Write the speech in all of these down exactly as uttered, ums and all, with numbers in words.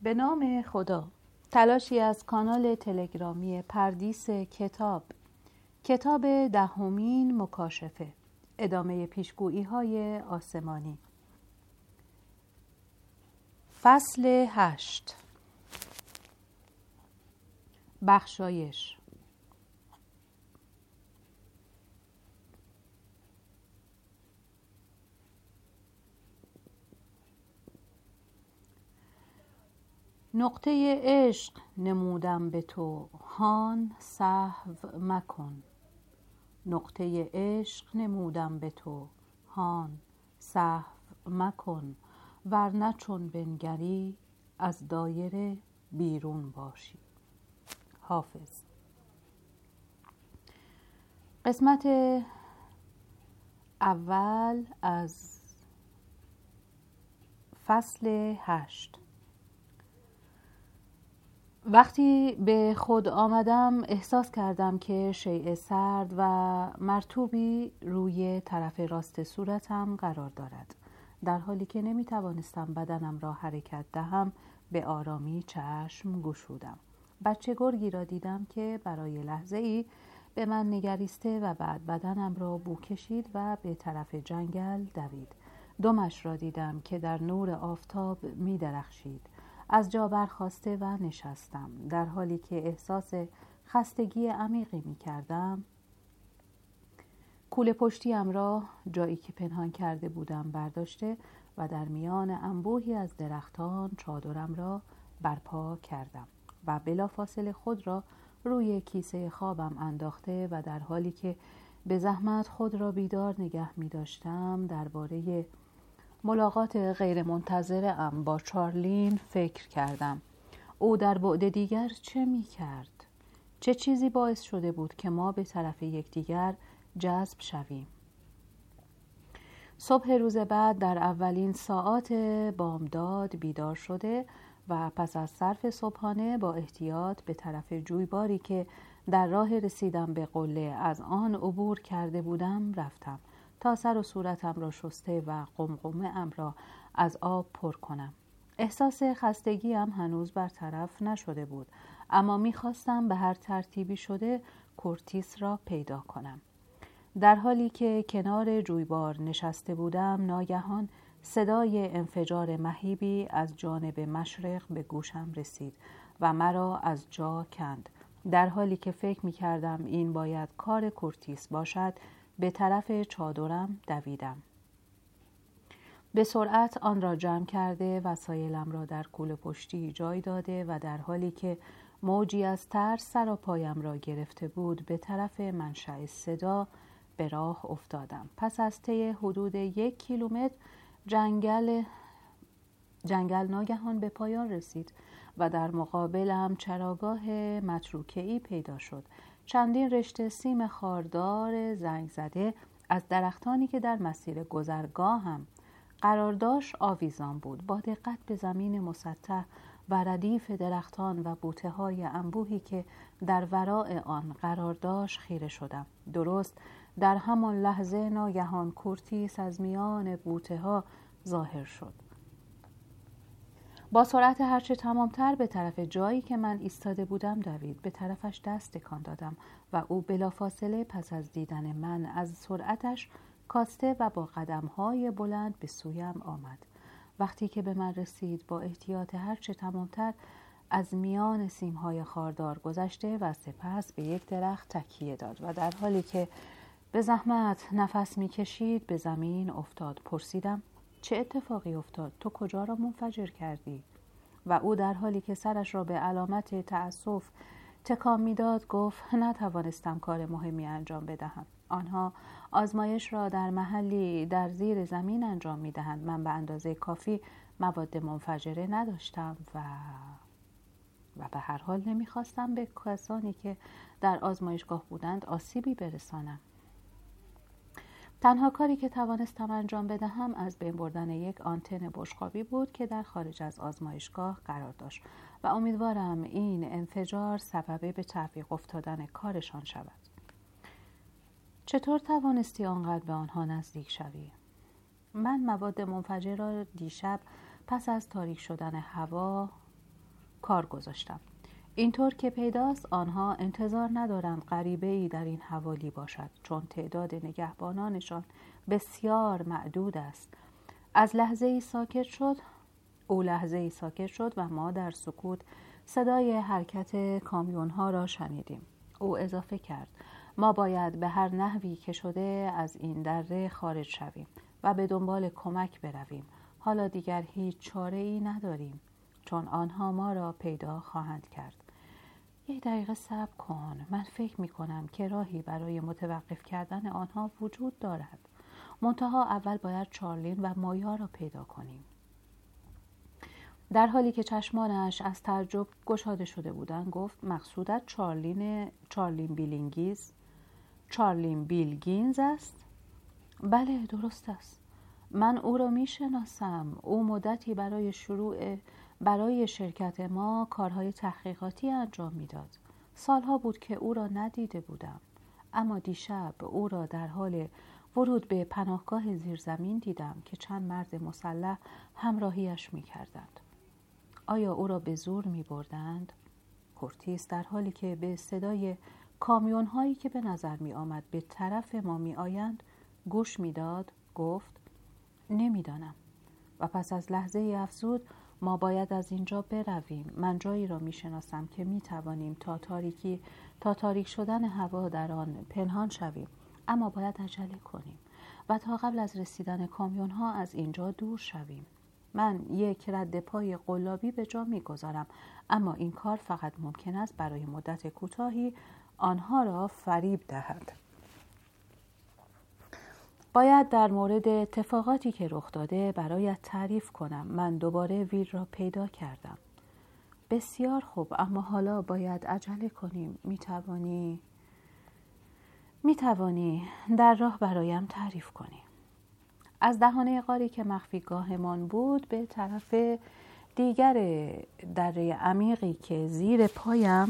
به نام خدا. تلاشی از کانال تلگرامی پردیس کتاب. کتاب دهمین مکاشفه. ادامه پیشگویی های آسمانی. فصل هشت. بخشایش. نقطه عشق نمودم به تو، هان سهو مکن. نقطه عشق نمودم به تو، هان سهو مکن. ورنه چون بنگری از دایره بیرون باشی. حافظ. قسمت اول از فصل هشت. وقتی به خود آمدم احساس کردم که شیء سرد و مرطوبی روی طرف راست صورتم قرار دارد. در حالی که نمی توانستم بدنم را حرکت دهم به آرامی چشم گشودم. بچه گرگی را دیدم که برای لحظه ای به من نگریسته و بعد بدنم را بو کشید و به طرف جنگل دوید. دمش را دیدم که در نور آفتاب می درخشید. از جا برخاسته و نشستم. در حالی که احساس خستگی عمیقی می کردم، کوله پشتیم را جایی که پنهان کرده بودم برداشته و در میان انبوهی از درختان چادرم را برپا کردم و بلافاصله خود را روی کیسه خوابم انداخته و در حالی که به زحمت خود را بیدار نگه می داشتم درباره ملاقات غیر منتظره ام با چارلین فکر کردم. او در بعد دیگر چه می کرد؟ چه چیزی باعث شده بود که ما به طرف یکدیگر جذب شویم؟ صبح روز بعد در اولین ساعات بامداد بیدار شده و پس از صرف صبحانه با احتیاط به طرف جویباری که در راه رسیدم به قله از آن عبور کرده بودم رفتم تا سر و صورتم را شسته و قمقمه ام را از آب پر کنم. احساس خستگی هم هنوز برطرف نشده بود، اما می‌خواستم به هر ترتیبی شده کورتیس را پیدا کنم. در حالی که کنار جویبار نشسته بودم ناگهان صدای انفجار مهیبی از جانب مشرق به گوشم رسید و مرا از جا کند. در حالی که فکر می‌کردم این باید کار کورتیس باشد به طرف چادرم دویدم. به سرعت آن را جمع کرده وسایلم را در کوله پشتی جای داده و در حالی که موجی از ترس سراپایم را گرفته بود به طرف منشأ صدا به راه افتادم. پس از طی حدود یک کیلومتر جنگل جنگل ناگهان به پایان رسید و در مقابلم چراگاه متروکه‌ای پیدا شد. چندین رشته سیم خاردار زنگ زده از درختانی که در مسیر گذرگاه هم قرار داشت آویزان بود. با دقت به زمین مسطح و ردیف درختان و بوته‌های انبوهی که در وراء آن قرار داشت خیره شدم. درست در همان لحظه ناگهان کورتیس از میان بوته‌ها ظاهر شد. با سرعت هرچه تمامتر به طرف جایی که من ایستاده بودم دوید. به طرفش دست تکان دادم و او بلافاصله پس از دیدن من از سرعتش کاسته و با قدم‌های بلند به سویم آمد. وقتی که به من رسید با احتیاط هرچه تمامتر از میان سیم‌های خاردار گذشته و سپس به یک درخت تکیه داد و در حالی که به زحمت نفس می‌کشید به زمین افتاد. پرسیدم چه اتفاقی افتاد؟ تو کجا را منفجر کردی؟ و او در حالی که سرش را به علامت تأسف تکان می‌داد گفت نتوانستم کار مهمی انجام بدهم. آنها آزمایش را در محلی در زیر زمین انجام می‌دهند. من به اندازه کافی مواد منفجره نداشتم و و به هر حال نمی‌خواستم به کسانی که در آزمایشگاه بودند آسیبی برسانم. تنها کاری که توانستم انجام بدهم از بین بردن یک آنتن بشقابی بود که در خارج از آزمایشگاه قرار داشت و امیدوارم این انفجار سبب به تعویق افتادن کارشان شود. چطور توانستی آنقدر به آنها نزدیک شوی؟ من مواد منفجر را دیشب پس از تاریک شدن هوا کار گذاشتم. اینطور که پیداست آنها انتظار ندارند غریبه‌ای در این حوالی باشد، چون تعداد نگهبانانشان بسیار معدود است. از لحظه‌ای ساکت شد او لحظه‌ای ساکت شد و ما در سکوت صدای حرکت کامیون‌ها را شنیدیم. او اضافه کرد: ما باید به هر نحوی که شده از این دره خارج شویم و به دنبال کمک برویم. حالا دیگر هیچ چاره‌ای نداریم، چون آنها ما را پیدا خواهند کرد. یک دقیقه صبر کن. من فکر می کنم که راهی برای متوقف کردن آنها وجود دارد. منتها اول باید چارلین و مایا را پیدا کنیم. در حالی که چشمانش از تعجب گشاده شده بودند گفت: مقصودت چارلین چارلین بیلینگیز چارلین بیلگینز است؟ بله، درست است. من او را می شناسم. او مدتی برای شروع برای شرکت ما کارهای تحقیقاتی انجام می داد. سالها بود که او را ندیده بودم، اما دیشب او را در حال ورود به پناهگاه زیرزمین دیدم که چند مرد مسلح همراهیش می کردند. آیا او را به زور می بردند؟ کورتیس در حالی که به صدای کامیون هایی که به نظر می آمد به طرف ما می آیند گوش می داد گفت: نمی دانم. و پس از لحظه افزود: ما باید از اینجا برویم. من جایی را می شناسم که می توانیم تا تاریکی تا تاریک شدن هوا در آن پنهان شویم، اما باید عجله کنیم و تا قبل از رسیدن کامیون ها از اینجا دور شویم. من یک رد پای قلابی به جا می گذارم، اما این کار فقط ممکن است برای مدت کوتاهی آنها را فریب دهد. باید در مورد اتفاقاتی که رخ داده برایت تعریف کنم. من دوباره ویل را پیدا کردم. بسیار خوب، اما حالا باید عجله کنیم. می توانی می توانی در راه برایم تعریف کنی. از دهانه غاری که مخفیگاهمان بود به طرف دیگر دره عمیقی که زیر پایم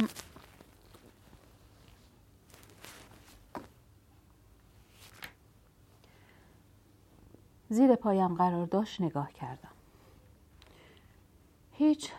زیر پایم قرار داشت نگاه کردم. هیچ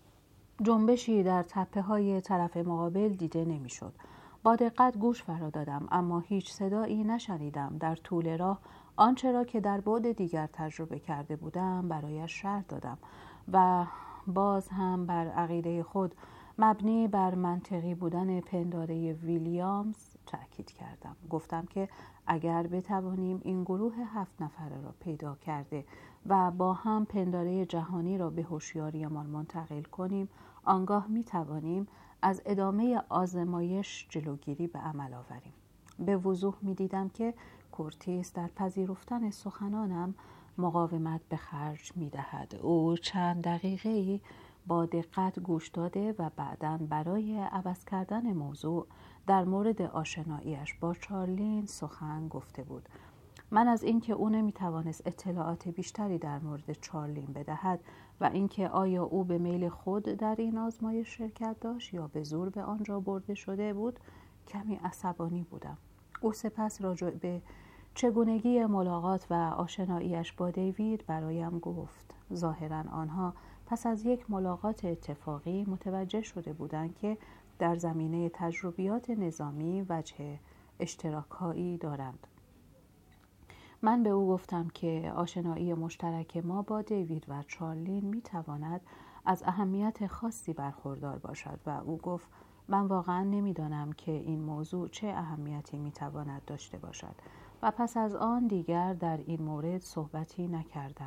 جنبشی در تپه های طرف مقابل دیده نمی شد. با دقت گوش فرا دادم، اما هیچ صدایی نشنیدم. در طول راه آنچه را که در بعد دیگر تجربه کرده بودم برایش شرح دادم و باز هم بر عقیده خود مبنی بر منطقی بودن پنداره ویلیامز تأکید کردم. گفتم که اگر بتوانیم این گروه هفت نفره را پیدا کرده و با هم پنداره جهانی را به هوشیاریمان منتقل کنیم، آنگاه می توانیم از ادامه آزمایش جلوگیری به عمل آوریم. به وضوح می دیدم که کورتیس در پذیرفتن سخنانم مقاومت به خرج می دهد. او چند دقیقه‌ای با دقت گوش داده و بعداً برای عوض کردن موضوع در مورد آشناییش با چارلین سخن گفته بود. من از اینکه او نمیتوانست اطلاعات بیشتری در مورد چارلین بدهد و اینکه آیا او به میل خود در این آزمایش شرکت داشت یا به زور به آنجا برده شده بود کمی عصبانی بودم. او سپس راجع به چگونگی ملاقات و آشناییش با دیوید برایم گفت. ظاهراً آنها پس از یک ملاقات اتفاقی متوجه شده بودند که در زمینه تجربیات نظامی وجه اشتراک‌هایی دارند. من به او گفتم که آشنایی مشترک ما با دیوید و چارلین میتواند از اهمیت خاصی برخوردار باشد و او گفت من واقعا نمیدانم که این موضوع چه اهمیتی میتواند داشته باشد و پس از آن دیگر در این مورد صحبتی نکردم.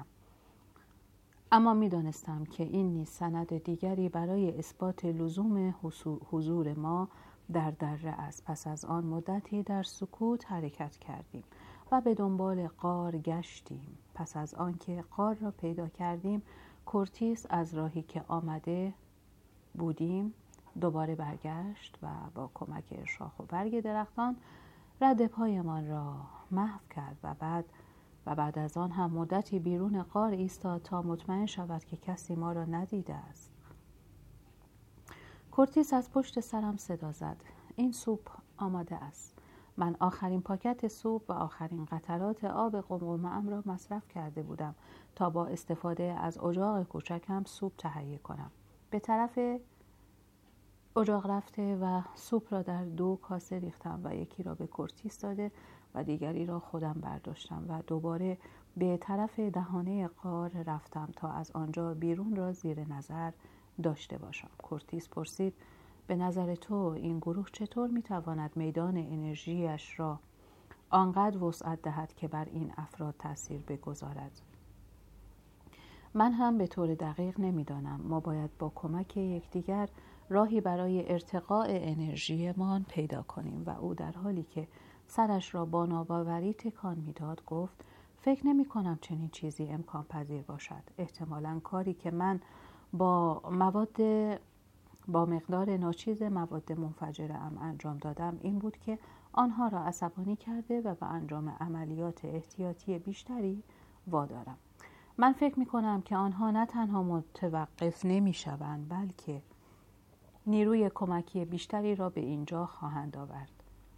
اما میدانستم که این نیز سند دیگری برای اثبات لزوم حضور ما در دره است. پس از آن مدتی در سکوت حرکت کردیم و به دنبال غار گشتیم. پس از آنکه غار را پیدا کردیم، کورتیس از راهی که آمده بودیم دوباره برگشت و با کمک شاخ و برگ درختان رد پایمان را محو کرد و بعد و بعد از آن هم مدتی بیرون غار ایستاد تا مطمئن شود که کسی ما را ندیده است. کورتیس از پشت سرم صدا زد: این سوپ آماده است. من آخرین پاکت سوپ و آخرین قطرات آب قمقمه‌ام را مصرف کرده بودم تا با استفاده از اجاق کوچکم سوپ تهیه کنم. به طرف اجاق رفته و سوپ را در دو کاسه ریختم و یکی را به کورتیس داده و دیگری را خودم برداشتم و دوباره به طرف دهانه غار رفتم تا از آنجا بیرون را زیر نظر داشته باشم. کورتیس پرسید: به نظر تو این گروه چطور میتواند میدان انرژیش را آنقدر وسعت دهد که بر این افراد تأثیر بگذارد؟ من هم به طور دقیق نمیدانم. ما باید با کمک یکدیگر راهی برای ارتقاء انرژیمان پیدا کنیم. و او در حالی که سرش را با ناباوری تکان میداد گفت: فکر نمی کنم چنین چیزی امکان پذیر باشد. احتمالاً کاری که من با مواد با مقدار ناچیز مواد منفجره ام انجام دادم این بود که آنها را عصبانی کرده و به انجام عملیات احتیاطی بیشتری وادارم. من فکر می کنم که آنها نه تنها متوقف نمی شوند بلکه نیروی کمکی بیشتری را به اینجا خواهند آورد.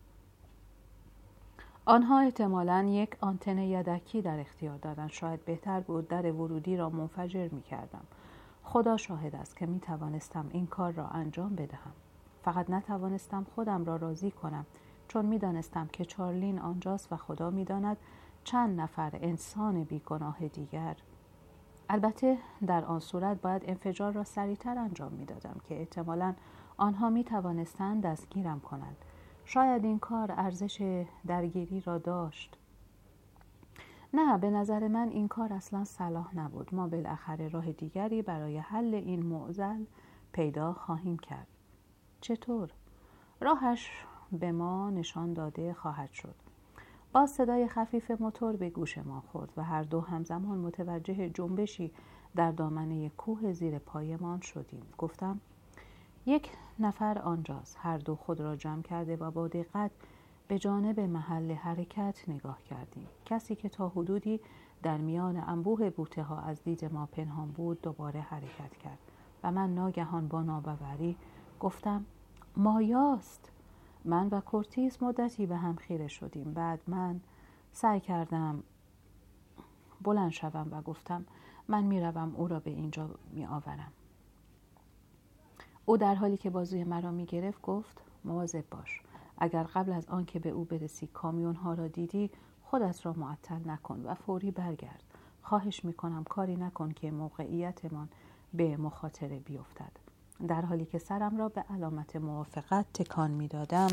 آنها احتمالاً یک آنتن یدکی در اختیار دارند. شاید بهتر بود در ورودی را منفجر می کردم. خدا شاهد است که می توانستم این کار را انجام بدهم. فقط نتوانستم خودم را راضی کنم، چون می دانستم که چارلین آنجاست و خدا می داند چند نفر انسان بیگناه دیگر. البته در آن صورت باید انفجار را سریعتر انجام می دادم که احتمالاً آنها می توانستند دستگیرم کنند. شاید این کار ارزش درگیری را داشت. نه، به نظر من این کار اصلا صلاح نبود. ما بالاخره راه دیگری برای حل این معضل پیدا خواهیم کرد. چطور؟ راهش به ما نشان داده خواهد شد. باز صدای خفیف موتور به گوش ما خورد و هر دو همزمان متوجه جنبشی در دامنه کوه زیر پایمان شدیم. گفتم: یک نفر آنجاست. هر دو خود را جمع کرده و با دقت به جانب محل حرکت نگاه کردیم. کسی که تا حدودی در میان انبوه بوته ها از دید ما پنهان بود دوباره حرکت کرد و من ناگهان با ناباوری گفتم: مایاست. من و کورتیس مدتی به هم خیره شدیم. بعد من سعی کردم بلند شوم و گفتم: من میروم او را به اینجا می آورم. او در حالی که بازوی مرا می گرفت گفت: مواظب باش. اگر قبل از آن که به او برسی کامیون ها را دیدی خودت را معطل نکن و فوری برگرد. خواهش می کنم کاری نکن که موقعیتمان به مخاطره بیفتد. در حالی که سرم را به علامت موافقت تکان می دادم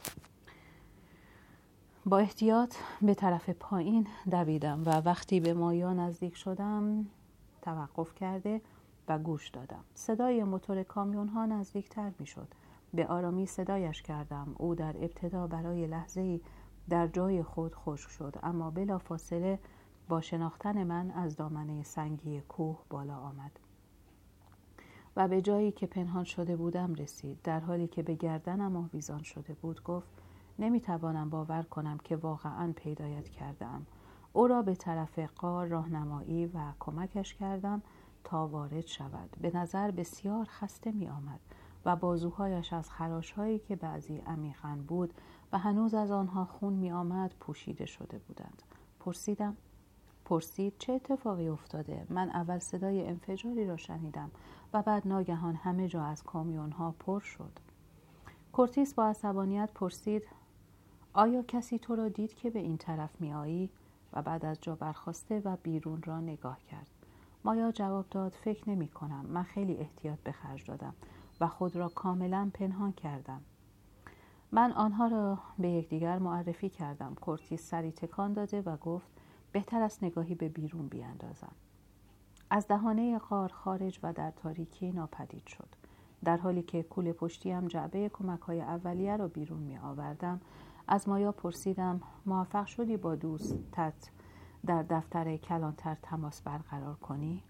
با احتیاط به طرف پایین دویدم و وقتی به مایا نزدیک شدم توقف کرده و گوش دادم. صدای موتور کامیون ها نزدیکتر می شد. به آرامی صدایش کردم. او در ابتدا برای لحظه‌ای در جای خود خشک شد، اما بلافاصله با شناختن من از دامنه سنگی کوه بالا آمد و به جایی که پنهان شده بودم رسید. در حالی که به گردنم آویزان شده بود گفت: نمیتوانم باور کنم که واقعاً پیدایت کردم. او را به طرف غار راهنمایی و کمکش کردم تا وارد شود. به نظر بسیار خسته می آمد و بازوهایش از خراش‌هایی که بعضی عمیقاً بود و هنوز از آنها خون می آمد پوشیده شده بودند. پرسیدم پرسید چه اتفاقی افتاده؟ من اول صدای انفجاری را شنیدم و بعد ناگهان همه جا از کامیون‌ها پر شد. کورتیس با عصبانیت پرسید: آیا کسی تو را دید که به این طرف می آیی؟ و بعد از جا برخاسته و بیرون را نگاه کرد. مایا جواب داد: فکر نمی کنم. من خیلی احتیاط به خرج دادم و خود را کاملا پنهان کردم. من آنها را به یکدیگر معرفی کردم. کورتیس سری تکان داده و گفت: بهتر است نگاهی به بیرون بیاندازم. از دهانه غار خارج و در تاریکی ناپدید شد. در حالی که کوله پشتیم جعبه کمک‌های اولیه را بیرون می آوردم از مایا پرسیدم: موفق شدی با دوستت در دفتر کلانتر تماس برقرار کنی؟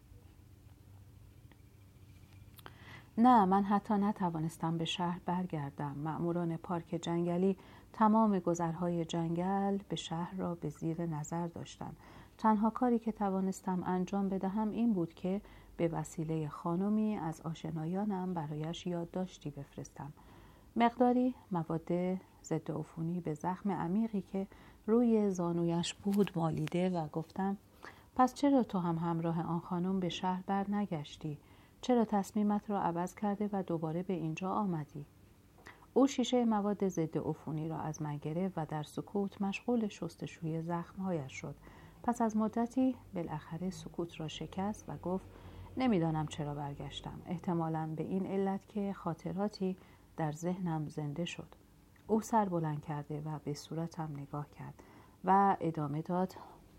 نه، من حتی نتوانستم به شهر برگردم. مأموران پارک جنگلی تمام گذرهای جنگل به شهر را به زیر نظر داشتند. تنها کاری که توانستم انجام بدهم این بود که به وسیله خانمی از آشنایانم برایش یادداشتی بفرستم. مقداری مواد ضد عفونی به زخم عمیقی که روی زانویش بود مالیده و گفتم: پس چرا تو هم همراه آن خانم به شهر بر نگشتی؟ چرا تصمیمت را عوض کرده و دوباره به اینجا آمدی؟ او شیشه مواد ضد عفونی را از من گرفت و در سکوت مشغول شستشوی زخمهایش شد. پس از مدتی بالاخره سکوت را شکست و گفت نمیدانم چرا برگشتم. احتمالاً به این علت که خاطراتی در ذهنم زنده شد. او سر بلند کرده و به صورتم نگاه کرد و ادامه داد: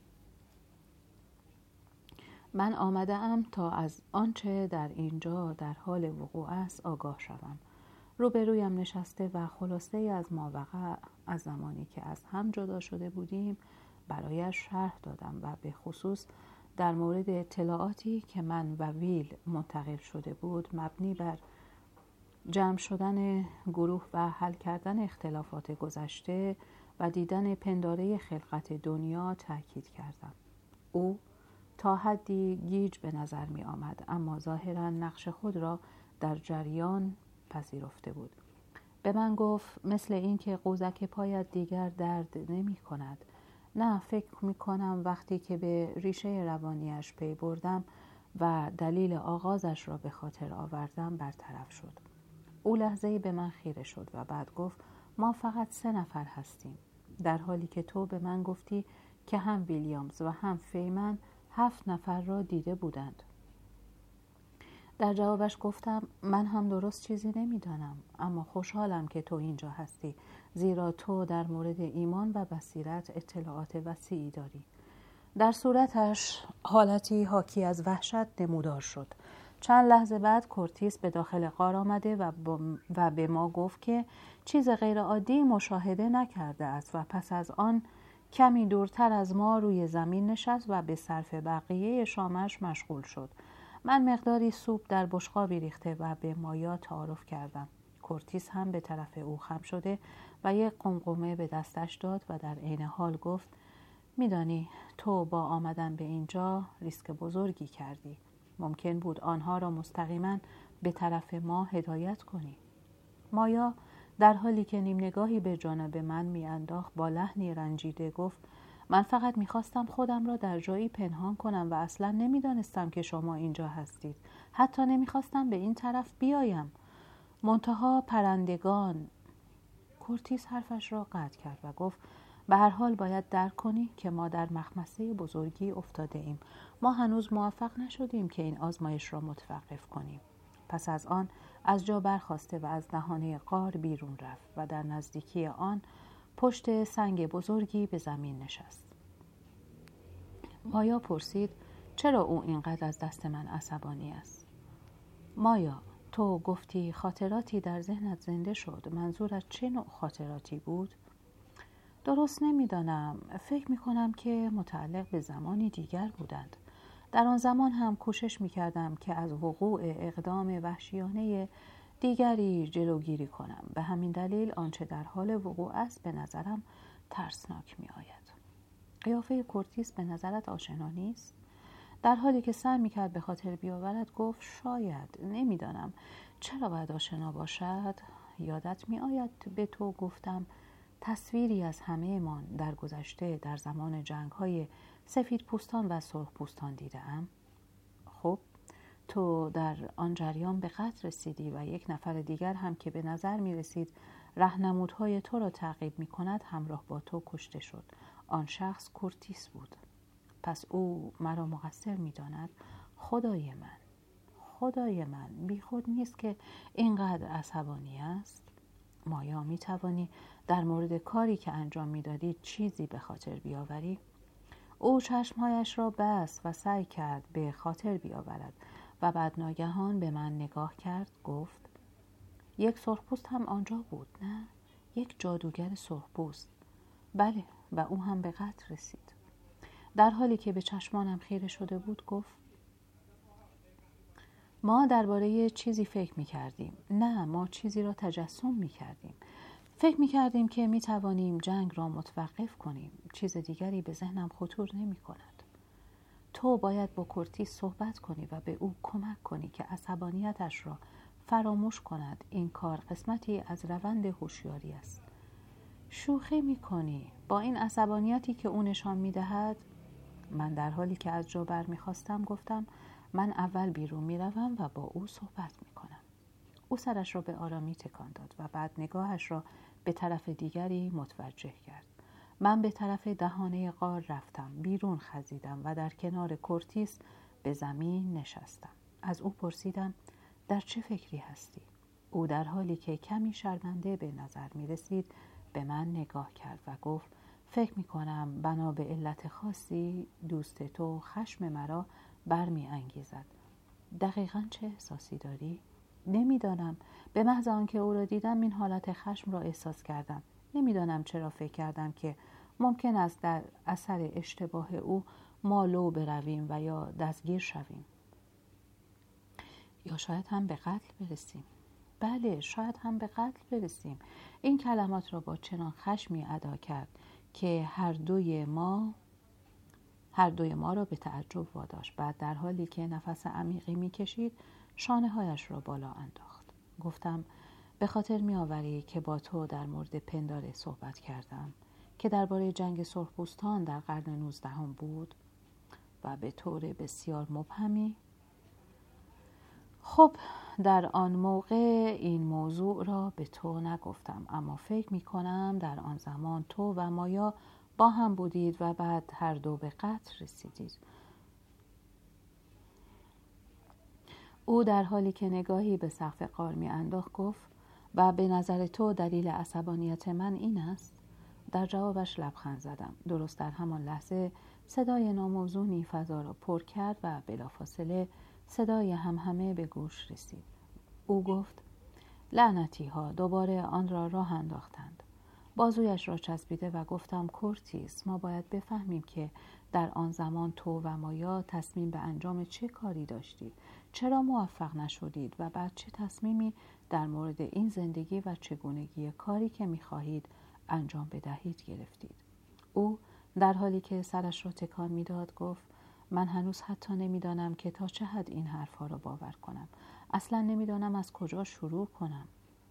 من آمده ام تا از آنچه در اینجا در حال وقوع است آگاه شوم. روبرویم نشسته و خلاصه از ماوقع از زمانی که از هم جدا شده بودیم برایش شرح دادم و به خصوص در مورد اطلاعاتی که من و ویل منتقل شده بود مبنی بر جمع شدن گروه و حل کردن اختلافات گذشته و دیدن پنداره خلقت دنیا تأکید کردم. او تا حدی گیج به نظر می آمد، اما ظاهراً نقش خود را در جریان پذیرفته بود. به من گفت مثل این که قوزک پایت دیگر درد نمی کند. نه، فکر می کنم وقتی که به ریشه روانیش پی بردم و دلیل آغازش را به خاطر آوردم برطرف شد. او لحظه‌ای به من خیره شد و بعد گفت ما فقط سه نفر هستیم، در حالی که تو به من گفتی که هم ویلیامز و هم فیمن هفت نفر را دیده بودند. در جوابش گفتم من هم درست چیزی نمیدانم، اما خوشحالم که تو اینجا هستی، زیرا تو در مورد ایمان و بصیرت اطلاعات وسیعی داری. در صورتش حالتی حاکی از وحشت نمودار شد. چند لحظه بعد کورتیس به داخل غار آمده و, و به ما گفت که چیز غیر عادی مشاهده نکرده است و پس از آن کمی دورتر از ما روی زمین نشست و به صرف بقیه شامش مشغول شد. من مقداری سوپ در بشقابی ریخته و به مایا تعارف کردم. کورتیس هم به طرف او خم شده و یک قمقمه به دستش داد و در عین حال گفت میدانی تو با آمدن به اینجا ریسک بزرگی کردی. ممکن بود آنها را مستقیما به طرف ما هدایت کنی. مایا در حالی که نیم نگاهی به جانب من میانداخت با لحنی رنجیده گفت من فقط میخواستم خودم را در جایی پنهان کنم و اصلا نمیدانستم که شما اینجا هستید. حتی نمیخواستم به این طرف بیایم. منتها پرندگان. کورتیس حرفش را قطع کرد و گفت به هر حال باید درک کنی که ما در مخمسه بزرگی افتاده ایم. ما هنوز موفق نشدیم که این آزمایش را متوقف کنیم. پس از آن از جا برخاسته و از دهانه غار بیرون رفت و در نزدیکی آن پشت سنگ بزرگی به زمین نشست. مایا پرسید چرا او اینقدر از دست من عصبانی است؟ مایا، تو گفتی خاطراتی در ذهنت زنده شد. منظورت چه نوع خاطراتی بود؟ درست نمیدانم. فکر میکنم که متعلق به زمانی دیگر بودند. در آن زمان هم کوشش میکردم که از وقوع اقدام وحشیانه دیگری جلوگیری کنم. به همین دلیل آنچه در حال وقوع است به نظرم ترسناک میآید. قیافه کورتیس به نظرت آشنا نیست؟ در حالی که سعی میکرد به خاطر بیاورد گفت شاید. نمیدانم چرا باید آشنا باشد. یادت میآید به تو گفتم تصویری از همه من در گذشته در زمان جنگ‌های سفید پوستان و سرخ پوستان دیدم؟ خب تو در آن جریان به قتل رسیدی و یک نفر دیگر هم که به نظر می رسید راهنمودهای تو را تعقیب می کند همراه با تو کشته شد. آن شخص کورتیس بود. پس او مرا مقصر می داند. خدای من، خدای من، بی خود نیست که اینقدر عصبانی است؟ مایا، می توانی در مورد کاری که انجام می دادی چیزی به خاطر بیاوری؟ او چشمهایش را بست و سعی کرد به خاطر بیاورد و بعد ناگهان به من نگاه کرد. گفت یک سرخپوست هم آنجا بود، نه؟ یک جادوگر سرخپوست. بله، و او هم به قتل رسید. در حالی که به چشمانم خیره شده بود گفت ما درباره چیزی فکر می کردیم. نه، ما چیزی را تجسم می کردیم. فکر می کردیم که می توانیم جنگ را متوقف کنیم. چیز دیگری به ذهنم خطور نمی کند. تو باید با کورتیس صحبت کنی و به او کمک کنی که عصبانیتش را فراموش کند. این کار قسمتی از روند هوشیاری است. شوخی می کنی با این عصبانیتی که او نشان می دهد؟ من در حالی که از جا بر می خواستم گفتم من اول بیرون می روم و با او صحبت می کنم. او سرش را به آرامی تکان داد و بعد نگاهش را به طرف دیگری متوجه کرد. من به طرف دهانه غار رفتم، بیرون خزیدم و در کنار کورتیس به زمین نشستم. از او پرسیدم در چه فکری هستی؟ او در حالی که کمی شرمنده به نظر می رسید به من نگاه کرد و گفت فکر می کنم بنا به علت خاصی دوست تو خشم مرا برمی انگیزد. دقیقاً چه احساسی داری؟ نمیدانم. به محض آنکه او را دیدم این حالت خشم را احساس کردم. نمیدانم چرا فکر کردم که ممکن است در اثر اشتباه او ما لو برویم و یا دستگیر شویم. یا شاید هم به قتل برسیم. بله، شاید هم به قتل برسیم. این کلمات را با چنان خشمی ادا کرد که هر دوی ما هر دوی ما را به تعجب واداشت. بعد در حالی که نفس عمیقی می‌کشید شانه هایش را بالا انداخت. گفتم به خاطر می‌آوری که با تو در مورد پنداره صحبت کردم که درباره جنگ سرخپوستان در قرن نوزدهم بود و به طور بسیار مبهمی؟ خب در آن موقع این موضوع را به تو نگفتم، اما فکر می کنم در آن زمان تو و مایا با هم بودید و بعد هر دو به قتل رسیدید. او در حالی که نگاهی به سقف غار می انداخت گفت و به نظر تو دلیل عصبانیت من این است؟ در جوابش لبخند زدم. درست در همان لحظه صدای ناموزونی فضا را پر کرد و بلافاصله صدای همهمه به گوش رسید. او گفت لعنتی ها دوباره آن را راه انداختند. بازویش را چسبیده و گفتم کورتیس ما باید بفهمیم که در آن زمان تو و مایا تصمیم به انجام چه کاری داشتید، چرا موفق نشدید و بعد چه تصمیمی در مورد این زندگی و چگونگی کاری که می‌خواهید انجام بدهید گرفتید. او در حالی که سرش را تکان می‌داد گفت من هنوز حتی نمی‌دانم که تا چه حد این حرف‌ها را باور کنم. اصلاً نمی‌دانم از کجا شروع کنم.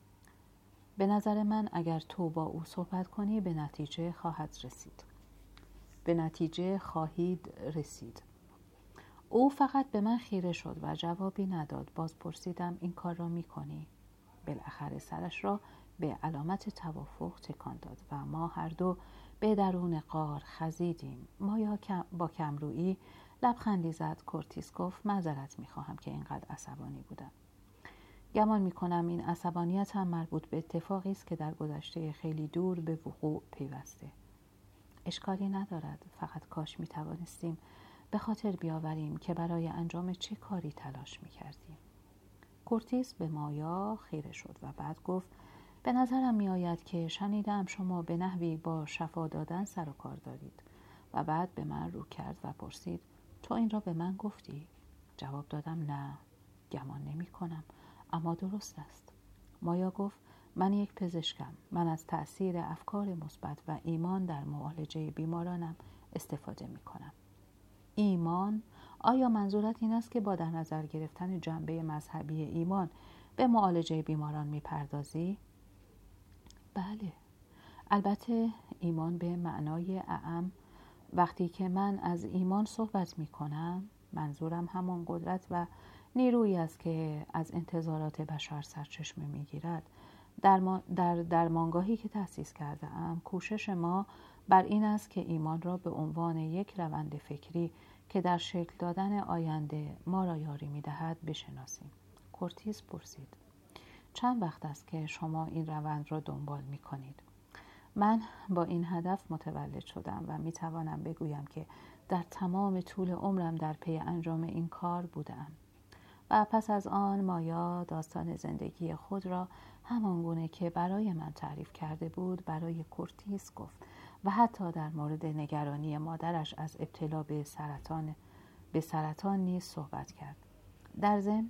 به نظر من اگر تو با او صحبت کنی به نتیجه خواهد رسید. به نتیجه خواهید رسید. او فقط به من خیره شد و جوابی نداد. باز پرسیدم این کار را می‌کنی؟ بالاخره سرش را به علامت توافق تکان داد و ما هر دو به درون غار خزیدیم. مایا با کمرویی لبخندی زد. کورتیس گفت معذرت می‌خواهم که اینقدر عصبانی بودم. گمان می‌کنم این عصبانیت هم مربوط به اتفاقی است که در گذشته خیلی دور به وقوع پیوسته. اشکالی ندارد، فقط کاش می‌توانستیم به خاطر بیاوریم که برای انجام چه کاری تلاش می‌کردیم. کورتیس به مایا خیره شد و بعد گفت به نظرم می‌آید که شنیدم شما به نحوی با شفا دادن سر و کار دارید. و بعد به من رو کرد و پرسید تو این را به من گفتی؟ جواب دادم نه، گمان نمی‌کنم، اما درست است. مایا گفت من یک پزشکم. من از تأثیر افکار مثبت و ایمان در معالجه بیمارانم استفاده می‌کنم. ایمان؟ آیا منظورت این است که با در نظر گرفتن جنبه مذهبی ایمان به معالجه بیماران می‌پردازی؟ بله. البته ایمان به معنای اعم. وقتی که من از ایمان صحبت می‌کنم منظورم همان قدرت و نیرویی است که از انتظارات بشر سرچشمه می‌گیرد. در, ما در درمانگاهی که تأسیس کرده ام کوشش ما بر این است که ایمان را به عنوان یک روند فکری که در شکل دادن آینده ما را یاری می‌دهد بشناسیم. کورتیس پرسید چند وقت است که شما این روند را دنبال می‌کنید؟ من با این هدف متولد شدم و می‌توانم بگویم که در تمام طول عمرم در پی انجام این کار بودم. و پس از آن مایا داستان زندگی خود را همانگونه که برای من تعریف کرده بود برای کورتیس گفت و حتی در مورد نگرانی مادرش از ابتلا به سرطان به سرطان نیز صحبت کرد. در ضمن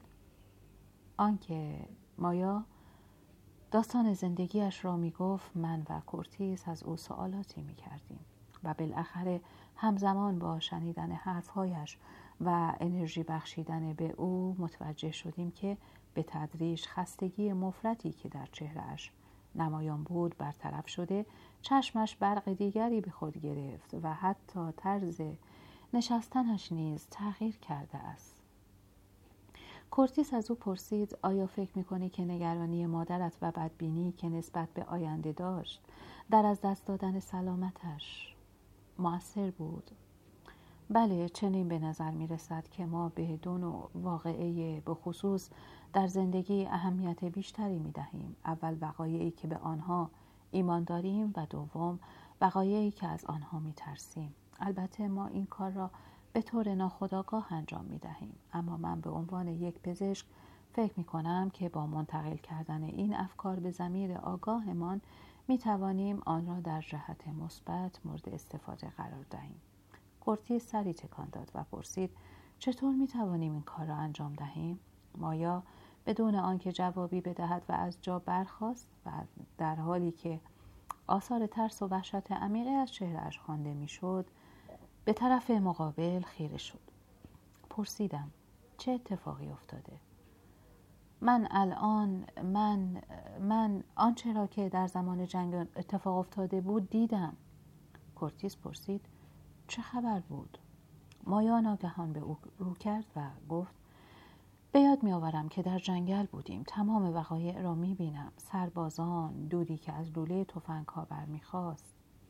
آنکه مایا داستان زندگیش را می گفت من و کورتیس از او سوالاتی می کردیم و بالاخره همزمان با شنیدن حرفهایش و انرژی بخشیدن به او متوجه شدیم که به تدریج خستگی مفرطی که در چهرهش نمایان بود برطرف شده، چشمش برق دیگری به خود گرفت و حتی طرز نشستنش نیز تغییر کرده است. کورتیس از او پرسید آیا فکر میکنی که نگرانی مادرت و بدبینی که نسبت به آینده داشت در از دست دادن سلامتش مؤثر بود؟ بله، چنین به نظر می رسد که ما به دو نوع واقعه به خصوص در زندگی اهمیت بیشتری می دهیم. اول وقایعی که به آنها ایمان داریم و دوم وقایعی که از آنها می ترسیم. البته ما این کار را به طور ناخودآگاه انجام می دهیم، اما من به عنوان یک پزشک فکر می کنم که با منتقل کردن این افکار به ضمیر آگاهمان می توانیم آن را در جهت مثبت مورد استفاده قرار دهیم. کورتیس سری تکان داد و پرسید چطور می توانیم این کار را انجام دهیم؟ مایا بدون آنکه جوابی بدهد و از جا برخاست و در حالی که آثار ترس و وحشت عمیقی از چهره‌اش خوانده میشد به طرف مقابل خیره شد. پرسیدم چه اتفاقی افتاده؟ من الان من من آنچه را که در زمان جنگ اتفاق افتاده بود دیدم. کورتیس پرسید چه خبر بود؟ مایا ناگهان به او رو کرد و گفت به یاد می آورم که در جنگل بودیم. تمام وقایع را می بینم. سربازان، دودی که از لوله تفنگ‌ها برمیخاست.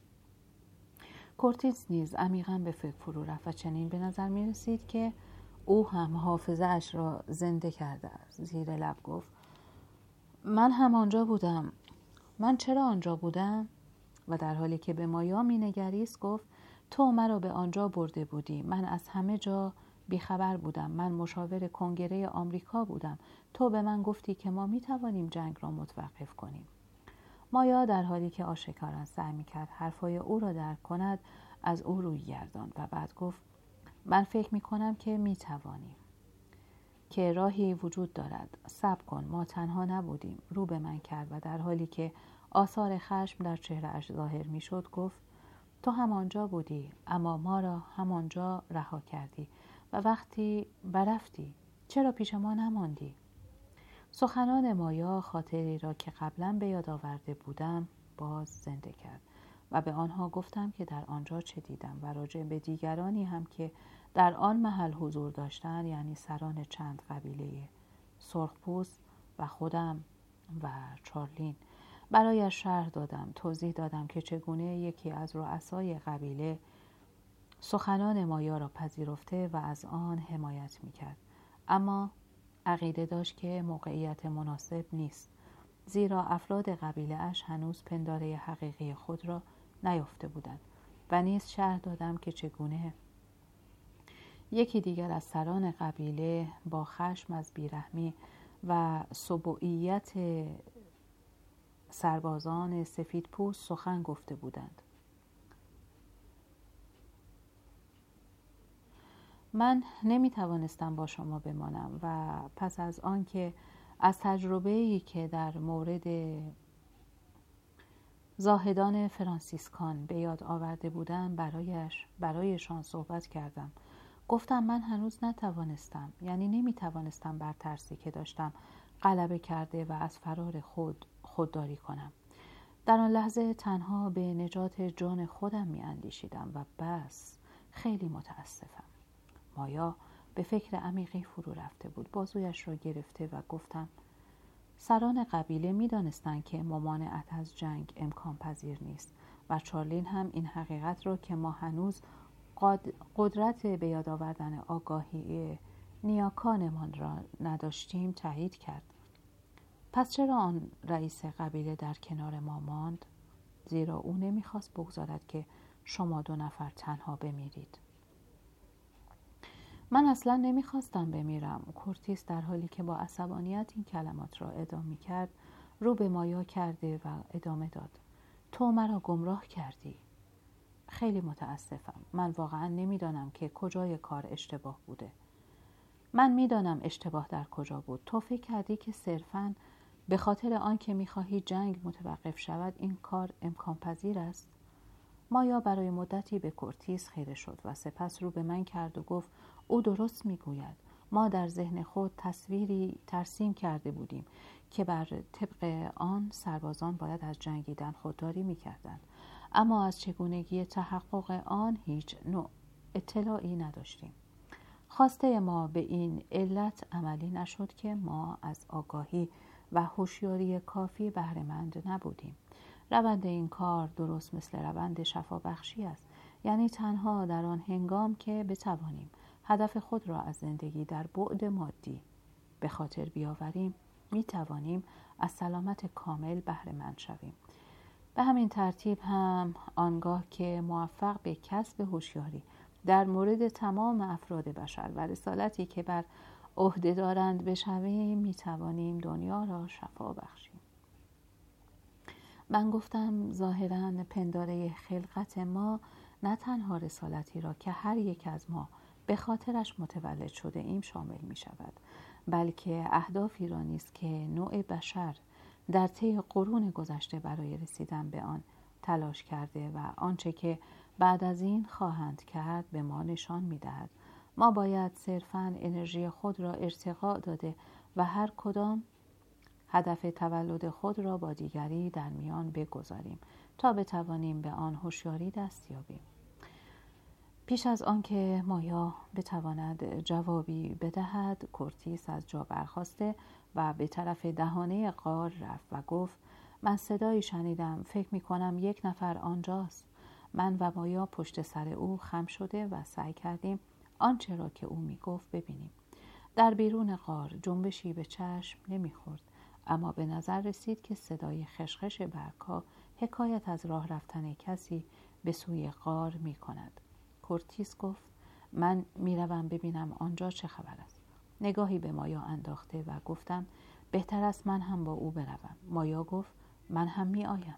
کورتیس نیز عمیقاً به فکر فرو رفت و چنین به نظر می رسید که او هم حافظه اش را زنده کرده است. زیر لب گفت من هم آنجا بودم. من چرا آنجا بودم؟ و در حالی که به مایا می نگریست گفت تو مرا به آنجا برده بودی. من از همه جا بیخبر بودم. من مشاور کنگره آمریکا بودم. تو به من گفتی که ما می توانیم جنگ را متوقف کنیم. مایا در حالی که آشکارا سعی می کرد حرفای او را درک کند از او روی گرداند و بعد گفت من فکر می کنم که می توانیم، که راهی وجود دارد. صبر کن، ما تنها نبودیم. رو به من کرد و در حالی که آثار خشم در چهره‌اش ظاهر می شد گفت تو همانجا بودی، اما ما را همانجا رها کردی و وقتی برفتی چرا پیش ما نماندی؟ سخنان مایا خاطری را که قبلا به یاد آورده بودم باز زنده کرد و به آنها گفتم که در آنجا چه دیدم و راجع به دیگرانی هم که در آن محل حضور داشتند، یعنی سران چند قبیله سرخپوست و خودم و چارلین، برایش شرح دادم. توضیح دادم که چگونه یکی از رؤسای قبیله سخنان مایا را پذیرفته و از آن حمایت می‌کرد، اما عقیده داشت که موقعیت مناسب نیست، زیرا افراد قبیله اش هنوز پنداره حقیقی خود را نیافته بودند. و نیز شرح دادم که چگونه یکی دیگر از سران قبیله با خشم از بیرحمی و سبوعیت سربازان سفید پوست سخن گفته بودند. من نمی توانستم با شما بمانم و پس از آن که از تجربه‌ای که در مورد زاهدان فرانسیسکان به یاد آورده بودم برایش برایشان صحبت کردم. گفتم من هنوز نتوانستم، یعنی نمی توانستم بر ترسی که داشتم غلبه کرده و از فرار خود خودداری کنم. در آن لحظه تنها به نجات جان خودم می اندیشیدم و بس. خیلی متاسفم. مایا به فکر عمیقی فرو رفته بود. بازویش را گرفته و گفتم سران قبیله می دانستند که ممانعت از جنگ امکان پذیر نیست و چارلین هم این حقیقت را که ما هنوز قدرت به یاد آوردن آگاهی نیاکانمان را نداشتیم تایید کرد. پس چرا آن رئیس قبیله در کنار ما ماند؟ زیرا او نمیخواست بگذارد که شما دو نفر تنها بمیرید. من اصلا نمیخواستم بمیرم. کورتیس در حالی که با عصبانیت این کلمات را ادا میکرد رو به مایا کرده و ادامه داد. تو مرا گمراه کردی. خیلی متاسفم. من واقعا نمیدانم که کجای کار اشتباه بوده. من میدانم اشتباه در کجا بود. تو فکر کردی که صرفاً به خاطر آن که میخواهی جنگ متوقف شود این کار امکان پذیر است؟ مایا برای مدتی به کورتیس خیره شد و سپس رو به من کرد و گفت او درست میگوید. ما در ذهن خود تصویری ترسیم کرده بودیم که بر طبق آن سربازان باید از جنگیدن خودداری میکردند، اما از چگونگی تحقق آن هیچ نوع اطلاعی نداشتیم. خواسته ما به این علت عملی نشد که ما از آگاهی و هوشیاری کافی بهره‌مند نبودیم. روند این کار درست مثل روند شفابخشی است، یعنی تنها در آن هنگام که بتوانیم هدف خود را از زندگی در بعد مادی به خاطر بیاوریم می توانیم از سلامت کامل بهره‌مند شویم. به همین ترتیب هم آنگاه که موفق به کسب هوشیاری در مورد تمام افراد بشر و رسالتی که بر عهده دارند بشویم می توانیم دنیا را شفا بخشیم. من گفتم ظاهراً پنداره خلقت ما نه تنها رسالتی را که هر یک از ما به خاطرش متولد شده ایم شامل می شود، بلکه اهدافی را نیز که نوع بشر در طی قرون گذشته برای رسیدن به آن تلاش کرده و آنچه که بعد از این خواهند کرد به ما نشان می دهد. ما باید صرفاً انرژی خود را ارتقا داده و هر کدام هدف تولد خود را با دیگری در میان بگذاریم تا بتوانیم به آن هوشیاری دست یابیم. پیش از آنکه مایا بتواند جوابی بدهد، کورتیس از جا برخاسته و به طرف دهانه غار رفت و گفت: من صدایی شنیدم، فکر می کنم یک نفر آنجاست. من و مایا پشت سر او خم شده و سعی کردیم آنچه را که او می گفت ببینیم. در بیرون غار جنبشی به چشم نمی خورد، اما به نظر رسید که صدای خشخش برگ‌ها حکایت از راه رفتن کسی به سوی غار می کند. کورتیس گفت: من می روم ببینم آنجا چه خبر است. نگاهی به مایا انداخته و گفتم: بهتر است من هم با او بروم. مایا گفت: من هم می آیم.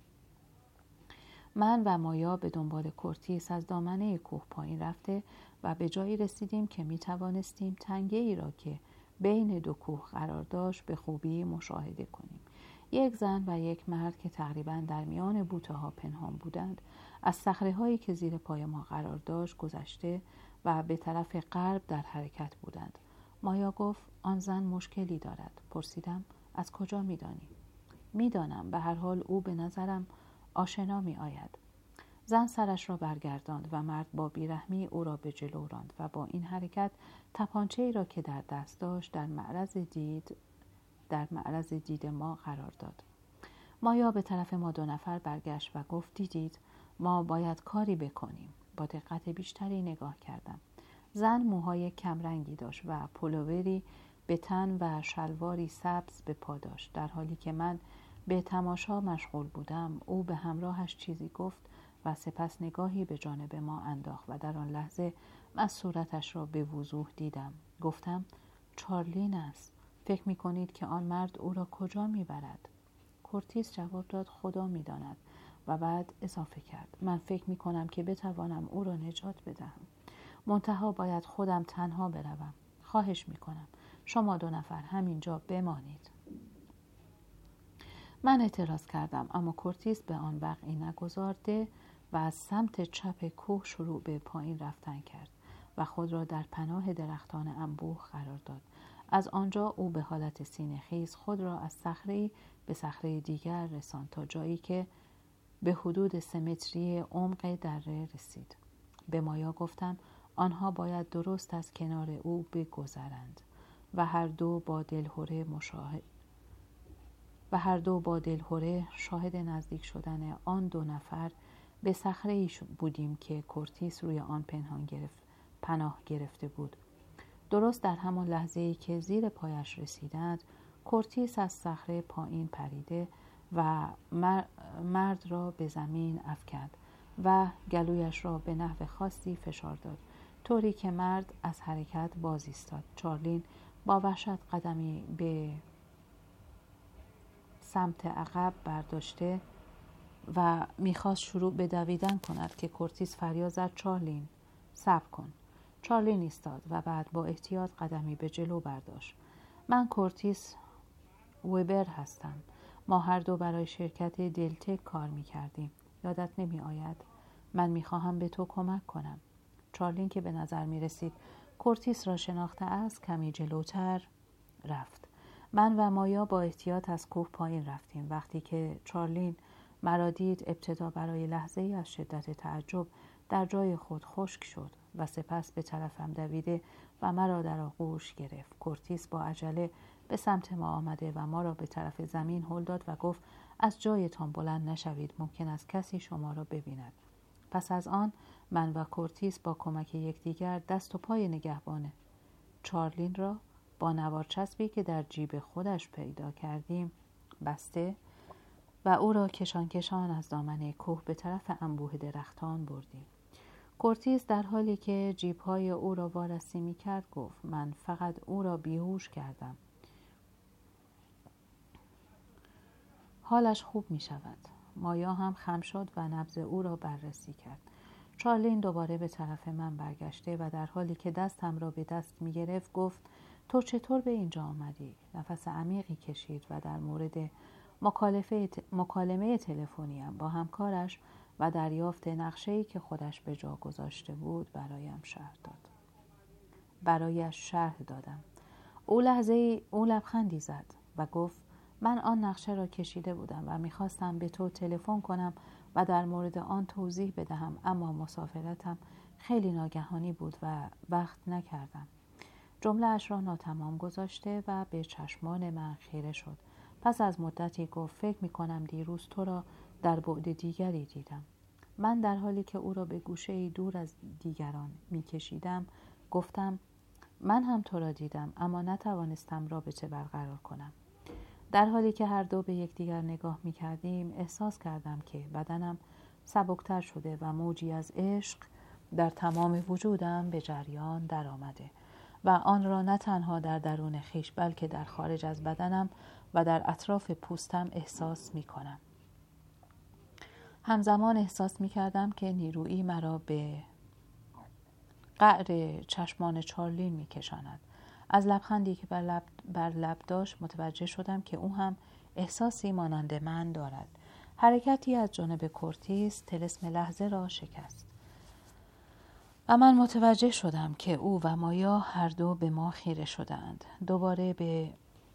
من و مایا به دنبال کورتیس از دامنه کوه پایین رفته و به جایی رسیدیم که می توانستیم تنگه ای را که بین دو کوه قرار داشت به خوبی مشاهده کنیم. یک زن و یک مرد که تقریباً در میان بوته ها پنهان بودند از صخره هایی که زیر پای ما قرار داشت گذشته و به طرف غرب در حرکت بودند. مایا گفت: آن زن مشکلی دارد. پرسیدم: از کجا می دانی؟ می دانم، به هر حال او به نظرم آشنا می آید. زن سرش را برگرداند و مرد با بیرحمی او را به جلو راند و با این حرکت تپانچه‌ای را که در دست داشت در معرض دید در معرض دید ما قرار داد. مایا به طرف ما دو نفر برگشت و گفت: دیدید، ما باید کاری بکنیم. با دقت بیشتری نگاه کردم. زن موهای کمرنگی داشت و پلووری به تن و شلواری سبز به پا داشت. در حالی که من به تماشا مشغول بودم، او به همراهش چیزی گفت و سپس نگاهی به جانب ما انداخت و در آن لحظه من صورتش را به وضوح دیدم. گفتم: چارلین است. فکر می کنید که آن مرد او را کجا می برد؟ کورتیس جواب داد: خدا می داند. و بعد اضافه کرد: من فکر می کنم که بتوانم او را نجات بدهم. منتها باید خودم تنها بروم. خواهش می کنم شما دو نفر همینجا بمانید. من اعتراض کردم، اما کورتیس به آن وقعی نگذارده و از سمت چپ کوه شروع به پایین رفتن کرد و خود را در پناه درختان انبوه قرار داد. از آنجا او به حالت سینه‌خیز خود را از صخره‌ای به صخره دیگر رساند تا جایی که به حدود سه متری عمق دره رسید. به مایا گفتم: آنها باید درست از کنار او بگذرند و هر دو با دلهره مشاهد و هر دو با دلهره شاهد نزدیک شدن آن دو نفر به صخره‌ای بودیم که کورتیس روی آن پنهان گرفت پناه گرفته بود. درست در همان لحظه‌ای که زیر پایش رسیدند، کورتیس از صخره پایین پریده و مرد را به زمین افکند و گلویش را به نحو خاصی فشار داد، طوری که مرد از حرکت باز ایستاد. چارلین با وحشت قدمی به سمت عقب برداشته و میخواست شروع به دویدن کند که کورتیس فریاد زد: چارلین، صبر کن. چارلین ایستاد و بعد با احتیاط قدمی به جلو برداشت. من کورتیس وبر هستم. ما هر دو برای شرکت دلتک کار میکردیم. یادت نمی آید؟ من میخواهم به تو کمک کنم. چارلین که به نظر میرسید کورتیس را شناخته است کمی جلوتر رفت. من و مایا با احتیاط از کوه پایین رفتیم. وقتی که چارلین مرا دید ابتدا برای لحظه‌ای از شدت تعجب در جای خود خشک شد و سپس به طرفم دویده و مرا در آغوش گرفت. کورتیس با عجله به سمت ما آمده و ما را به طرف زمین هل داد و گفت از جایتان بلند نشوید، ممکن است کسی شما را ببیند. پس از آن من و کورتیس با کمک یکدیگر دست و پای نگهبان چارلین را با نوار چسبی که در جیب خودش پیدا کردیم بسته و او را کشان کشان از دامنه کوه به طرف انبوه درختان بردیم. کورتیس در حالی که جیب‌های او را وارسی می‌کرد گفت من فقط او را بیهوش کردم. حالش خوب می‌شود. مایا هم خم شد و نبض او را بررسی کرد. چارلین دوباره به طرف من برگشته و در حالی که دستم را به دست می‌گرفت گفت تو چطور به اینجا آمدی؟ نفس عمیقی کشید و در مورد مکالمه تلفنیم با همکارش و دریافت نقشه‌ای که خودش به جا گذاشته بود برایم شرح داد. برایش شرح دادم. او لحظه‌ای او لبخندی زد و گفت من آن نقشه را کشیده بودم و می‌خواستم به تو تلفن کنم و در مورد آن توضیح بدهم، اما مسافرتم خیلی ناگهانی بود و وقت نکردم. جمله اش را ناتمام گذاشته و به چشمان من خیره شد. پس از مدتی گفت فکر می کنم دیروز تو را در بعد دیگری دیدم. من در حالی که او را به گوشه‌ای دور از دیگران می کشیدم گفتم من هم تو را دیدم اما نتوانستم رابطه برقرار کنم. در حالی که هر دو به یکدیگر نگاه می کردیم احساس کردم که بدنم سبکتر شده و موجی از عشق در تمام وجودم به جریان در آمده و آن را نه تنها در درون خویش بلکه در خارج از بدنم و در اطراف پوستم احساس می کنم. همزمان احساس می کردم که نیرویی مرا به قعر چشمان چارلین می کشاند. از لبخندی که بر لب, بر لب داشت متوجه شدم که او هم احساسی مانند من دارد. حرکتی از جانب کورتیس طلسم لحظه را شکست و من متوجه شدم که او و مایا هر دو به ما خیره شدند. دوباره به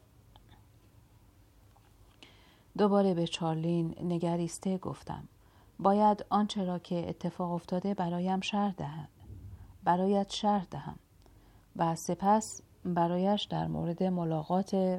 دوباره به چارلین نگریسته گفتم باید آنچه را که اتفاق افتاده برایم شرح دهم برایت شرح دهم و سپس برایش در مورد ملاقات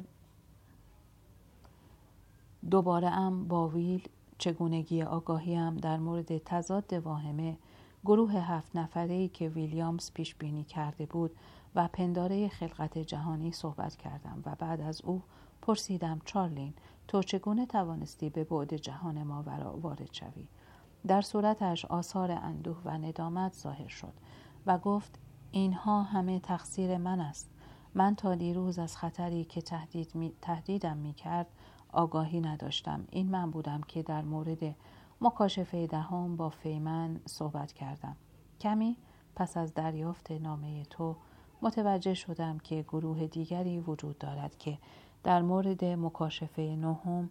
دوباره ام با ویل، چگونگی آگاهیم در مورد تضاد واهمه گروه هفت نفره‌ای که ویلیامز پیش بینی کرده بود و پنداره خلقت جهانی صحبت کردم و بعد از او پرسیدم چارلین تو چگونه توانستی به بعد جهان ما وارد شوی؟ در صورتش آثار اندوه و ندامت ظاهر شد و گفت اینها همه تقصیر من است. من تا دیروز از خطری که تهدید می، تهدیدم می کرد آگاهی نداشتم. این من بودم که در مورد مکاشفه دهم با فیمن صحبت کردم. کمی پس از دریافت نامه تو متوجه شدم که گروه دیگری وجود دارد که در مورد مکاشفه نهم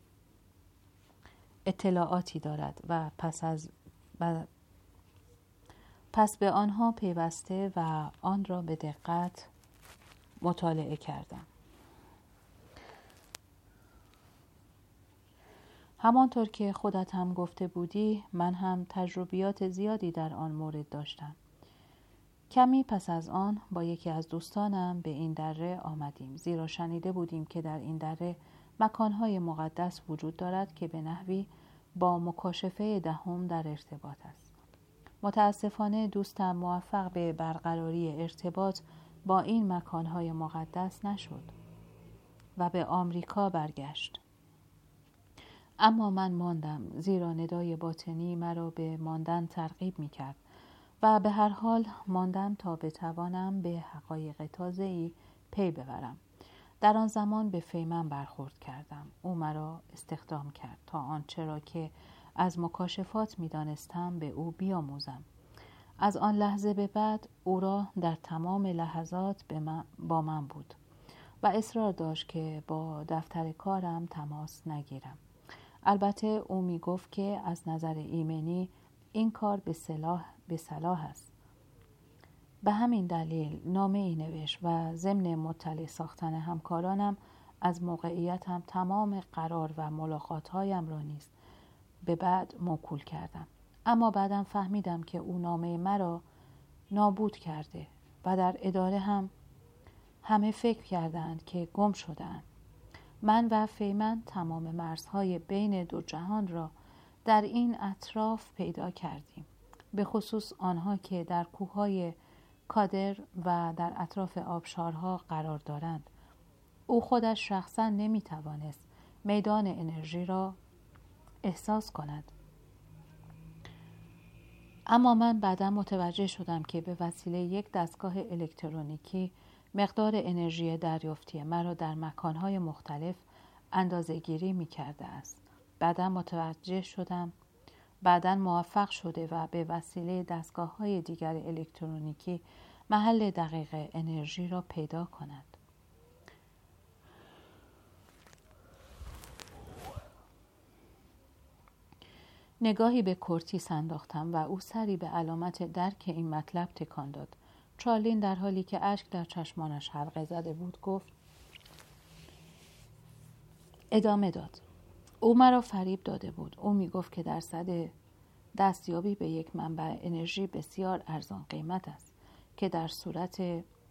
اطلاعاتی دارد و پس از و پس به آنها پیوسته و آن را به دقت مطالعه کردم. همانطور که خودت هم گفته بودی من هم تجربیات زیادی در آن مورد داشتم. کمی پس از آن با یکی از دوستانم به این دره آمدیم زیرا شنیده بودیم که در این دره مکانهای مقدس وجود دارد که به نحوی با مکاشفه دهم در ارتباط است. متاسفانه دوستم موفق به برقراری ارتباط با این مکانهای مقدس نشد و به آمریکا برگشت. اما من ماندم زیرا ندای باطنی مرا به ماندن ترغیب می کرد و به هر حال ماندم تا بتوانم به حقایق تازه‌ای پی ببرم. در آن زمان به فیمن برخورد کردم. او مرا استخدام کرد تا آنچه را که از مکاشفات می دانستم به او بیاموزم. از آن لحظه به بعد او را در تمام لحظات به من با من بود و اصرار داشت که با دفتر کارم تماس نگیرم. البته او می گفت که از نظر ایمنی این کار به صلاح به صلاح است. به همین دلیل نامه ای نوشت و ضمن مطلع ساختن همکارانم از موقعیتم تمام قرار و ملاقاتهایم را نیز به بعد موکول کردم. اما بعدم فهمیدم که او نامه مرا نابود کرده و در اداره هم همه فکر کردند که گم شدند. من و فیمن تمام مرزهای بین دو جهان را در این اطراف پیدا کردیم، به خصوص آنها که در کوههای کادر و در اطراف آبشارها قرار دارند. او خودش شخصا نمی توانست میدان انرژی را احساس کند. اما من بعدا متوجه شدم که به وسیله یک دستگاه الکترونیکی مقدار انرژی دریافتی مرا در مکانهای مختلف اندازه گیری می کرده است. بعدا متوجه شدم بعدا موفق شده و به وسیله دستگاه های دیگر الکترونیکی محل دقیق انرژی را پیدا کند. نگاهی به کورتیس انداختم و او سری به علامت درک این مطلب تکان داد. چارلین در حالی که اشک در چشمانش حلقه زده بود گفت، ادامه داد. او مرا فریب داده بود. او می گفت که درصد دستیابی به یک منبع انرژی بسیار ارزان قیمت است که در صورت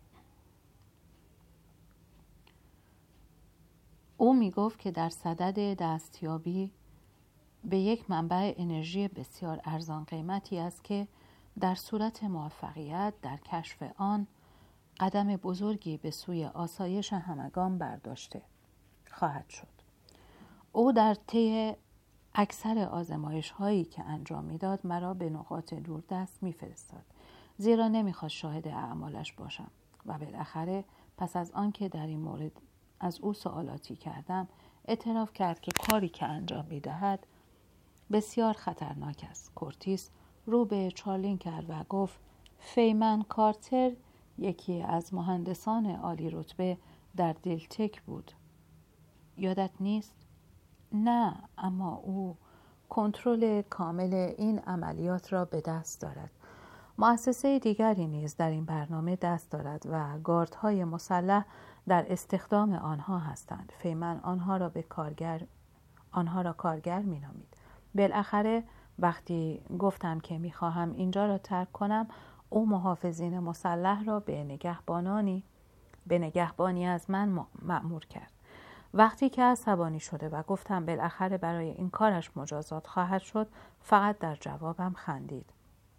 او می گفت که در صدد دستیابی به یک منبع انرژی بسیار ارزان قیمتی است که در صورت موفقیت در کشف آن قدم بزرگی به سوی آسایش همگان برداشته خواهد شد. او در طی اکثر آزمایش هایی که انجام میداد مرا به نقاط دوردست میفرستاد، زیرا نمیخواست شاهد اعمالش باشم و بالاخره پس از آن که در این مورد از او سوالاتی کردم اعتراف کرد که کاری که انجام میدهد بسیار خطرناک است. کورتیس رو به چارلین کرد و گفت، فیمن کارتر یکی از مهندسان عالی رتبه در دلتک بود. یادت نیست؟ نه، اما او کنترل کامل این عملیات را به دست دارد. مؤسسه دیگری نیز در این برنامه دست دارد و گاردهای مسلح در استخدام آنها هستند. فیمن آنها را به کارگر آنها را کارگر می‌نامید. بالاخره وقتی گفتم که می‌خواهم اینجا را ترک کنم، او محافظین مسلح را به نگهبانانی به نگهبانی از من مأمور کرد. وقتی که عصبانی شده و گفتم بالاخره برای این کارش مجازات خواهد شد، فقط در جوابم خندید.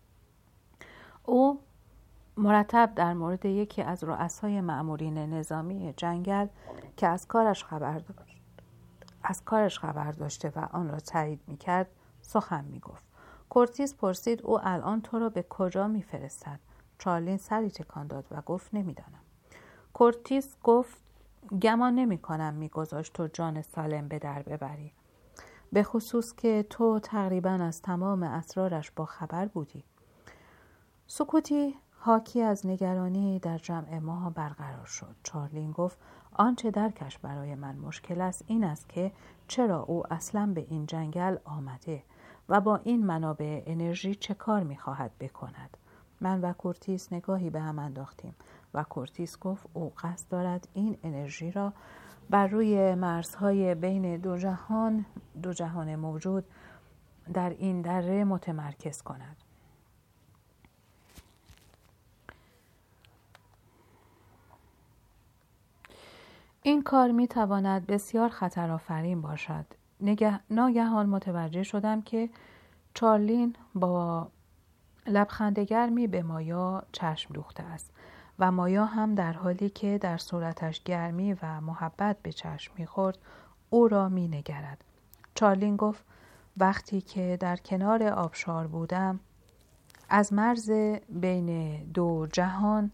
او مرتب در مورد یکی از رؤسای مأمورین نظامی جنگل که از کارش خبر داشت از کارش خبر داشته و آن را تایید می‌کرد سخن می‌گفت. کورتیس پرسید او الان تو را به کجا می‌فرستد؟ چارلین سری تکان داد و گفت نمی‌دانم. کورتیس گفت گمان نمی‌کنم می‌گذاشت تو جان سالم به در ببری، به خصوص که تو تقریباً از تمام اسرارش با خبر بودی. سکوتی حاکی از نگرانی در جمع ما برقرار شد. چارلین گفت آنچه درکش برای من مشکل است این است که چرا او اصلاً به این جنگل آمده و با این منابع انرژی چه کار می‌خواهد بکند. من و کورتیس نگاهی به هم انداختیم و کورتیس گفت او قصد دارد این انرژی را بر روی مرزهای بین دو جهان دو جهان موجود در این دره متمرکز کند. این کار می تواند بسیار خطرآفرین باشد. نگه... ناگهان متوجه شدم که چارلین با لبخند گرمی به مایا چشم دوخته است و مایا هم در حالی که در صورتش گرمی و محبت به چشم می‌خورد او را می‌نگرد. چارلین گفت وقتی که در کنار آبشار بودم از مرز بین دو جهان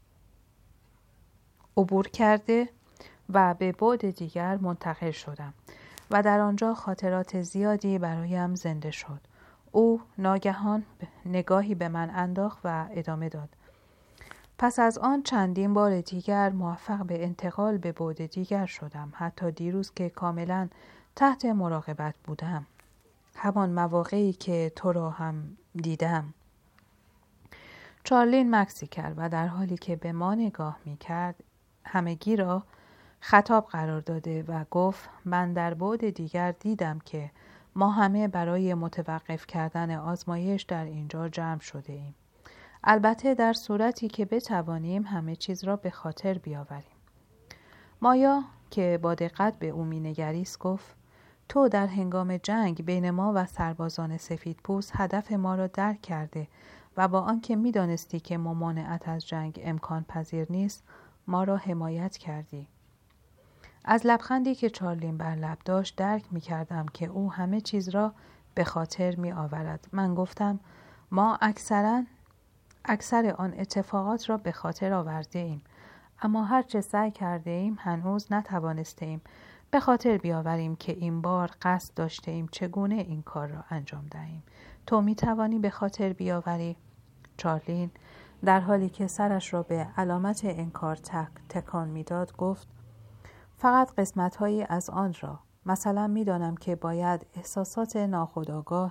عبور کرده و به بعد دیگر منتقل شدم و در آنجا خاطرات زیادی برایم زنده شد. او ناگهان نگاهی به من انداخت و ادامه داد. پس از آن چندین بار دیگر موفق به انتقال به بعد دیگر شدم، حتی دیروز که کاملا تحت مراقبت بودم، همان مواقعی که تو را هم دیدم. چارلین مکسی کرد و در حالی که به ما نگاه می کرد همگی را خطاب قرار داده و گفت من در بعد دیگر دیدم که ما همه برای متوقف کردن آزمایش در اینجا جمع شده ایم. البته در صورتی که بتوانیم همه چیز را به خاطر بیاوریم. مایا که با دقت به او می‌نگریست گفت: تو در هنگام جنگ بین ما و سربازان سفیدپوست هدف ما را درک کرده و با آنکه می‌دانستی که ممانعت از جنگ امکان پذیر نیست، ما را حمایت کردی. از لبخندی که چارلین بر لب داشت درک می‌کردم که او همه چیز را به خاطر می‌آورد. من گفتم: ما اکثراً اکثر آن اتفاقات را به خاطر آورده ایم، اما هر چه سعی کرده ایم هنوز نتوانسته ایم به خاطر بیاوریم که این بار قصد داشته ایم چگونه این کار را انجام دهیم. تو می توانی به خاطر بیاوری؟ چارلین در حالی که سرش را به علامت انکار تک تکان می داد گفت: فقط قسمت‌هایی از آن را. مثلا می دانم که باید احساسات ناخودآگاه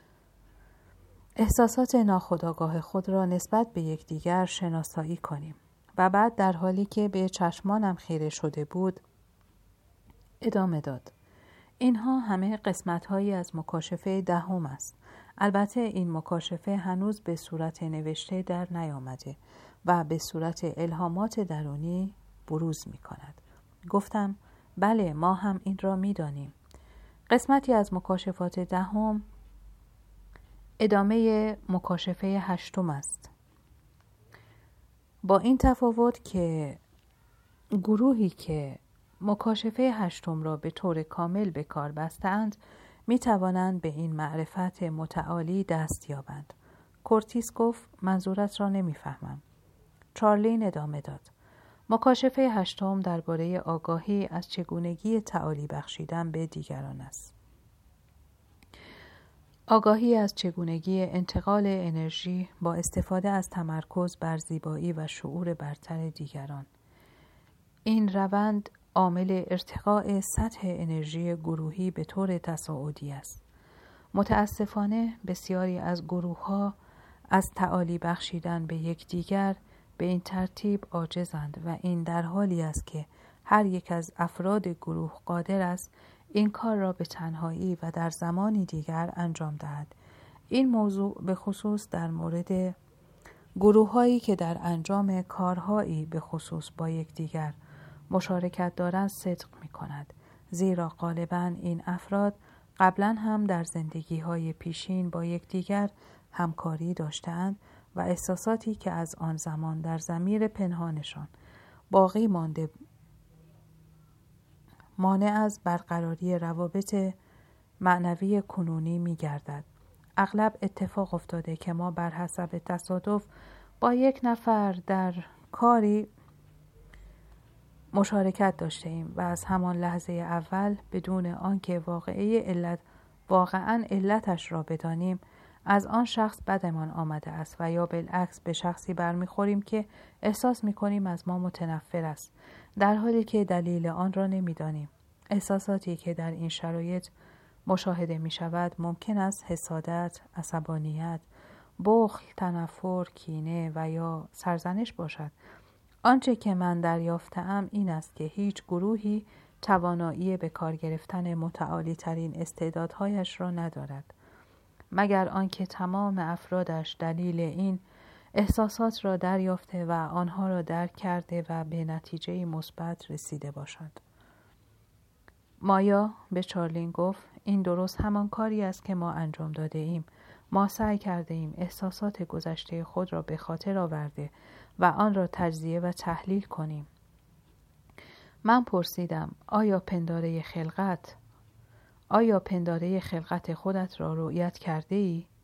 احساسات ناخودآگاه خود را نسبت به یکدیگر شناسایی کنیم. و بعد در حالی که به چشمانم خیره شده بود ادامه داد: اینها همه قسمت‌هایی از مکاشفه دهم است. البته این مکاشفه هنوز به صورت نوشته در نیامده و به صورت الهامات درونی بروز می‌کند. گفتم: بله، ما هم این را می‌دانیم. قسمتی از مکاشفات دهم ادامه مکاشفه هشتم است. با این تفاوت که گروهی که مکاشفه هشتم را به طور کامل به کار بستند می توانند به این معرفت متعالی دست یابند. کورتیس گفت: منظورت را نمی فهمم. چارلین ادامه داد: مکاشفه هشتم درباره آگاهی از چگونگی تعالی بخشیدن به دیگران است. آگاهی از چگونگی انتقال انرژی با استفاده از تمرکز بر زیبایی و شعور برتر دیگران. این روند عامل ارتقاء سطح انرژی گروهی به طور تصاعدی است. متاسفانه بسیاری از گروه‌ها از تعالی بخشیدن به یکدیگر به این ترتیب عاجزند و این در حالی است که هر یک از افراد گروه قادر است این کار را به تنهایی و در زمانی دیگر انجام دهد. این موضوع به خصوص در مورد گروه‌هایی که در انجام کارهایی به خصوص با یکدیگر مشارکت دارند صدق می‌کند، زیرا غالباً این افراد قبلاً هم در زندگی‌های پیشین با یکدیگر همکاری داشته‌اند و احساساتی که از آن زمان در ضمیر پنهانشان باقی مانده مانع از برقراری روابط معنوی کنونی می‌گردد. اغلب اتفاق افتاده که ما بر حسب تصادف با یک نفر در کاری مشارکت داشته ایم و از همان لحظه اول بدون آنکه واقعی علت واقعاً علتش را بدانیم از آن شخص بدمان آمده است و یا بالعکس به شخصی برمیخوریم که احساس می‌کنیم از ما متنفر است، در حالی که دلیل آن را نمی‌دانیم. احساساتی که در این شرایط مشاهده می‌شود ممکن است حسادت، عصبانیت، بخل، تنفر، کینه و یا سرزنش باشد. آنچه که من دریافته‌ام این است که هیچ گروهی توانایی به کار گرفتن متعالی ترین استعدادهایش را ندارد، مگر آنکه تمام افرادش دلیل این احساسات را دریافته و آنها را درک کرده و به نتیجه مثبت رسیده باشد. مایا به چارلین گفت: این درست همان کاری است که ما انجام داده ایم. ما سعی کرده ایم احساسات گذشته خود را به خاطر آورده و آن را تجزیه و تحلیل کنیم. من پرسیدم: آیا پنداره خلقت آیا پنداره خلقت خودت را رؤیت کرده ای؟